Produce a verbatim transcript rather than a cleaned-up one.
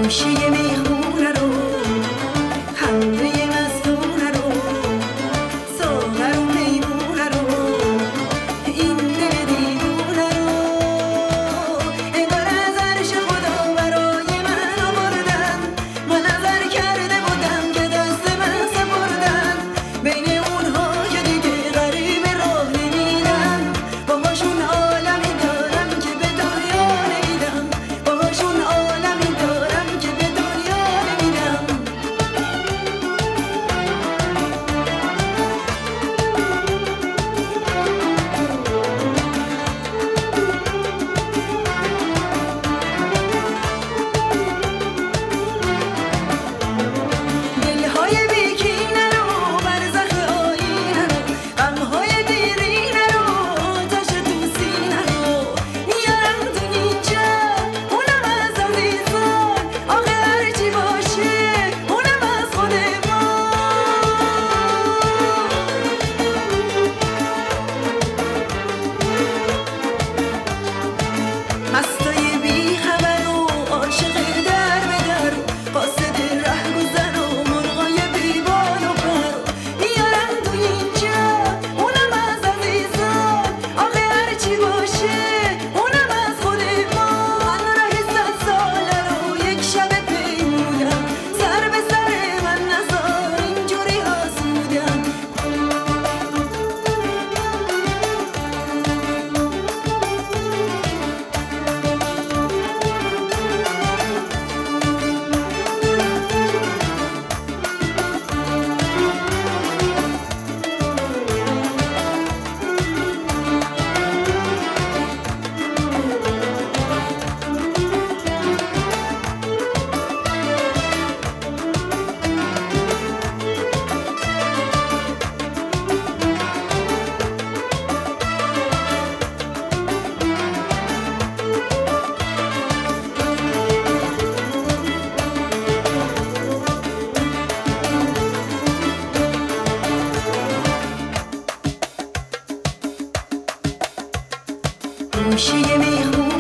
گوشه میخونه رو خنده مستونه رو ساغر و پیمونه رو این دل دیوونه رو انگار از عرش خدا برای من آوردن. من نظر کرده بودم که دست من سپردن بین اونها که دیگه غریب راه نمیدن. باهاشون عالمی دارم که به دنیا نمیدم. باهاشون عالمی دارم که به دنیا نمیدم. دلهای بیکینه رو برزخ آینه رو غمهای دیرینه رو آتش تو سینه رو میارم تو اینجا اونم از عزیزان. آخه هرچی باشه اونم از خود ما. مستای بی خبر و عاشق در به در و قاصد رهگذر و مرغای بی بال و پر میارم تو اینجا اونم از عزیزان. آخه هرچی باشه اونم از خود ما. من ره صد ساله رو یک شب پیمودم سر به سر من نزار اینجوری آسودم. گوشه میخونه